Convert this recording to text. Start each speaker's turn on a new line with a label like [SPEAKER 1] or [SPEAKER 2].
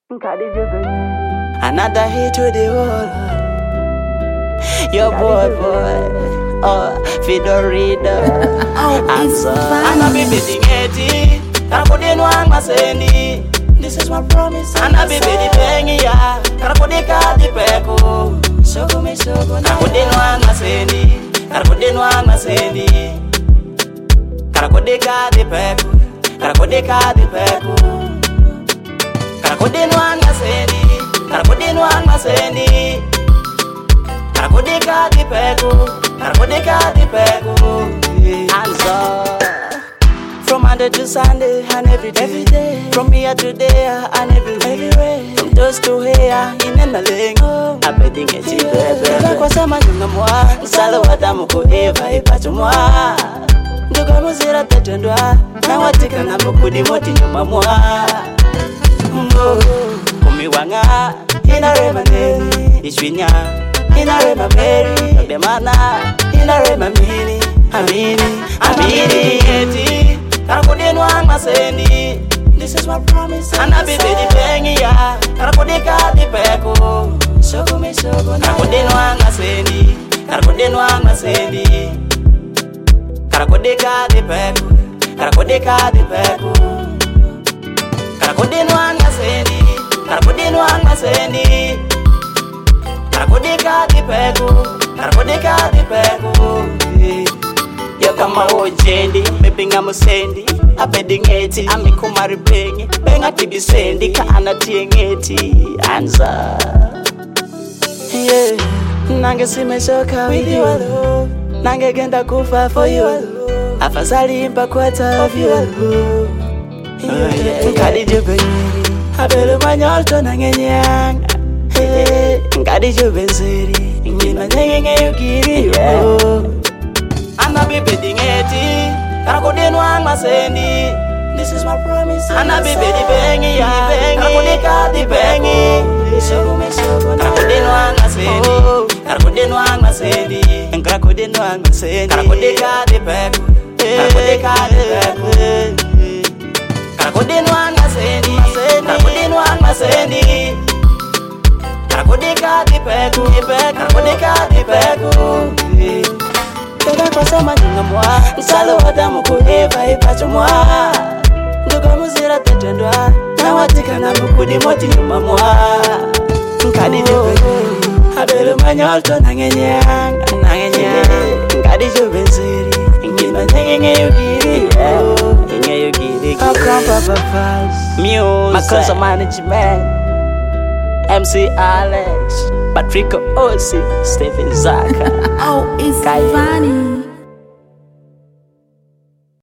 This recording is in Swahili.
[SPEAKER 1] Another hit to the wall. Your boy, Fidorida. Anna baby dingeti, karakodi nwang maseni. This is my promise. Anna baby di pengi ya, karakodi kadi peko. Shogo me shogo na. Karakodi nwang maseni, karakodi nwang maseni. Karakodi kadi peko, karakodi kadi peko. Karakodi nwang maseni, karakodi nwang maseni. Karakodi kadi peko, karakodi kadi peko. From Monday to Sunday and every day. From here to there and everywhere. From dust to here in and malengo. Abeding it baby. Kwa sama nyunga mwa, sala watamu ko eva ipacho mwa. Nduga muzira tatendwa, na watika na mukudi moti nyuma mwa. Kumiwanga, inarema neri, ishwinya, inarema meri, yabemana, inarema mini, amini, eti. Karakodi nwang maseni. This is my promise. Anna baby di pengi ya, karakodi kadi peko. Shogo me shogo na. Karakodi nwang maseni, karakodi nwang maseni. Karakodi kadi peko, karakodi kadi peko. Karakodi nwang maseni, karakodi nwang maseni. Karakodi kadi peko, karakodi kadi peko. Yo kama ojendi, mepinga musendi. Abedingeti, amikumari pengi. Benga tibisendi, ka anatiengeti. Anza yeah. Nange simeshoka with you alone. Nange genda kufa for you alone. Afazali impa kwata of you alone. Nkadi jubeni, abelu manyolto nangenyang. Nkadi jubenzeri, ngina nyenge yukiri yo. Anna baby dingeti, karakodi nwang maseni. This is my promise. Anna baby di pengi ya, karakodi kadi pengi. Shogo me shogo na. Karakodi nwang maseni, karakodi nwang maseni. Karakodi nwang maseni, karakodi kadi pengi. Karakodi kadi pengi. Karakodi nwang maseni, karakodi nwang maseni. Karakodi kadi pengi, karakodi kadi pengi. Tega kwa sama nyunga mwa, usalo wadamu kuheva ipacho mwa. Nduga muzira tatendwa, na watika na mukudi moti nyuma mwa. Nkadi jubeni, abelu manyolto nangenyang. Nkadi jubenziri, ngima nyenge yugiri. Akampa Vibes Music, Makosa Management, MC Alex, Patrick Osi, Stephen Zaka.
[SPEAKER 2] Oh, it's funny.